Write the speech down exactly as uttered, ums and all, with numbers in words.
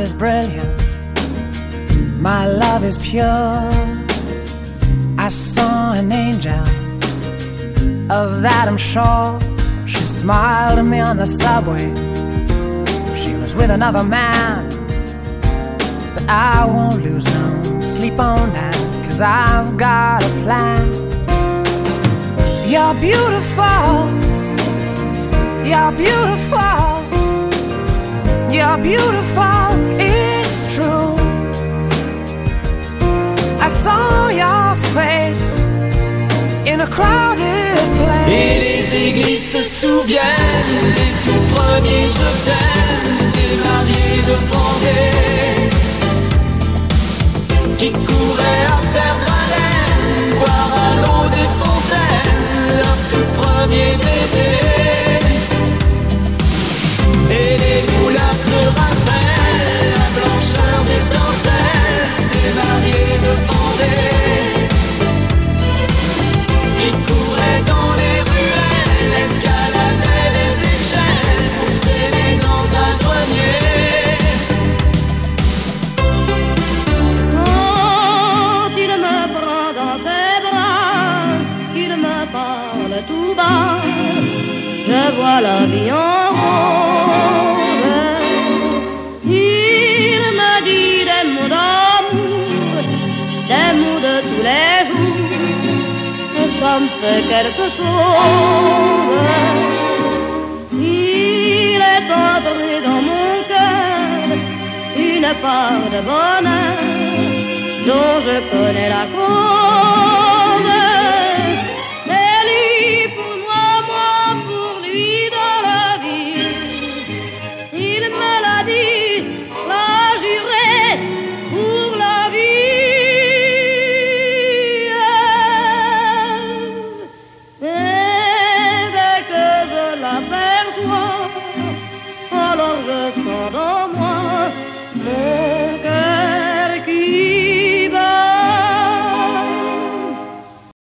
is brilliant, my love is pure. I saw an angel, of that I'm sure. She smiled at me on the subway. She was with another man, but I won't lose no sleep on that, 'cause I've got a plan. You're beautiful, you're beautiful, you're beautiful, it's true. I saw your face in a crowded place. Et les églises se souviennent des tout premiers je t'aime, des mariés de Vendée qui couraient à perdre haleine, boire à l'eau des fontaines, leur tout premier baiser. Et les moulins se rappellent la blancheur des dentelles, des mariés de Vendée qui couraient dans les ruelles, escaladaient les échelles pour s'aimer dans un grenier. Quand il me prend dans ses bras, qu'il me parle tout bas, je vois la vie en rose. Il me dit des mots d'amour, des mots de tous les jours, que ça me fait quelque chose. Il est entré dans mon cœur une part de bonheur dont je connais la cause. C'est lui pour moi, moi pour lui dans la vie. Il me l'a dit, l'a juré pour la vie. Et dès que je l'aperçois, alors je sens dans moi mon